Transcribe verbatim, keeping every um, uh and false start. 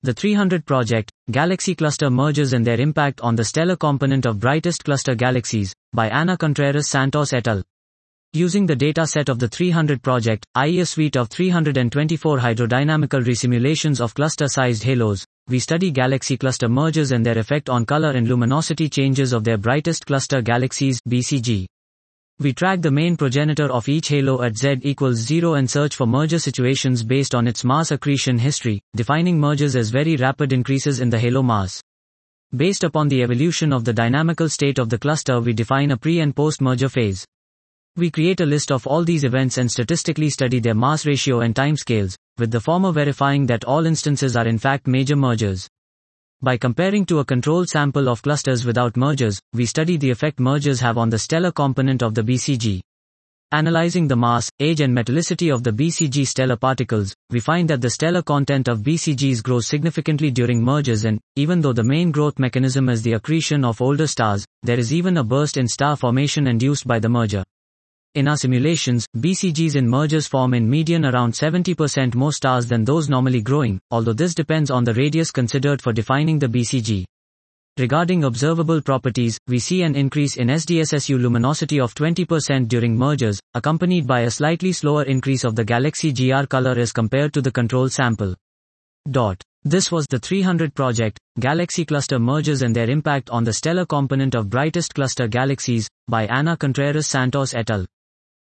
The three hundred Project, Galaxy Cluster Mergers and Their Impact on the Stellar Component of Brightest Cluster Galaxies, by Ana Contreras Santos et al. Using the data set of the three hundred Project, that is a suite of three hundred twenty-four hydrodynamical resimulations of cluster-sized halos, we study galaxy cluster mergers and their effect on color and luminosity changes of their brightest cluster galaxies, B C G. We track the main progenitor of each halo at z equals zero and search for merger situations based on its mass accretion history, defining mergers as very rapid increases in the halo mass. Based upon the evolution of the dynamical state of the cluster, we define a pre- and post-merger phase. We create a list of all these events and statistically study their mass ratio and timescales, with the former verifying that all instances are in fact major mergers. By comparing to a control sample of clusters without mergers, we study the effect mergers have on the stellar component of the B C G. Analyzing the mass, age and metallicity of the B C G stellar particles, we find that the stellar content of B C Gs grows significantly during mergers and, even though the main growth mechanism is the accretion of older stars, there is even a burst in star formation induced by the merger. In our simulations, B C Gs in mergers form in median around seventy percent more stars than those normally growing, although this depends on the radius considered for defining the B C G. Regarding observable properties, we see an increase in S D S S U luminosity of twenty percent during mergers, accompanied by a slightly slower increase of the galaxy G R color as compared to the control sample. Dot. This was the three hundred Project, Galaxy Cluster Mergers and Their Impact on the Stellar Component of Brightest Cluster Galaxies, by Ana Contreras Santos et al.